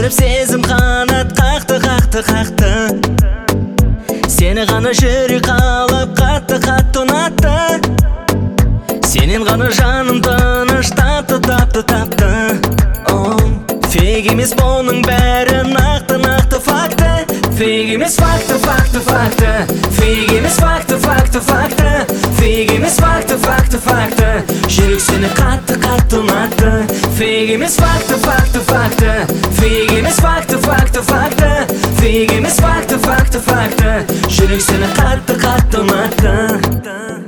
көріп сезім қанат қақты. Сені ғана жүрек қалап қатты ұнатты. Сенен ғана жаным тыныш тапты. Фейк емес бұның бәрі нақты факты. Фейк емес факты. Фейк емес факты. Фейк емес факты. Жүрек сені қатты ұнатты. Фейк емес факты. Фейк емес факты. Фейк емес факты. Жүрек сені қатты ұнатты.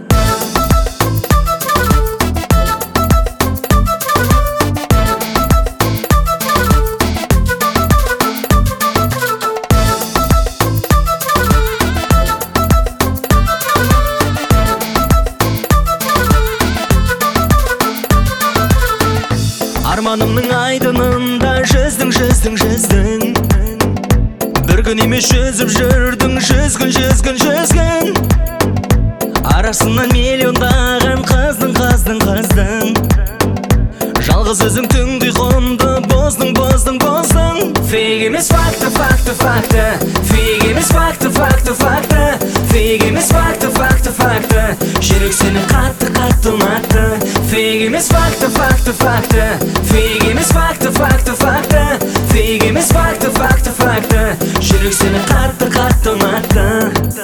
Арманымның айдынында жүздің. Бір күн емес жүзіп жүрдің, жүз күн. Арасынан миллиондаған қыздың. Жалғыз өзің түнді қонды, боздың. Фейк емес факты. Фейк емес факты. Фейк емес факты. Жүрек сені қатты ұнатты. Фейк емес факты. Фейк емес факты. Фейк емес факты. Жүрек сені қатты ұнатты.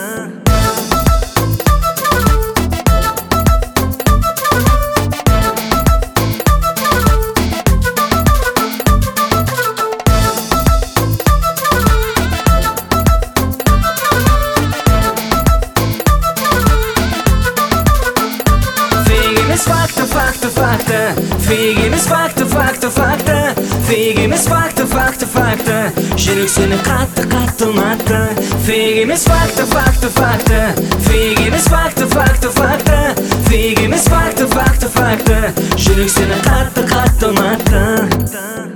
Фейк емес факты. Фейк емес факты. Жүрек сені қатты ұнатты. Фейк емес факты. Фейк емес факты. Фейк емес факты. Жүрек сені қатты ұнатты.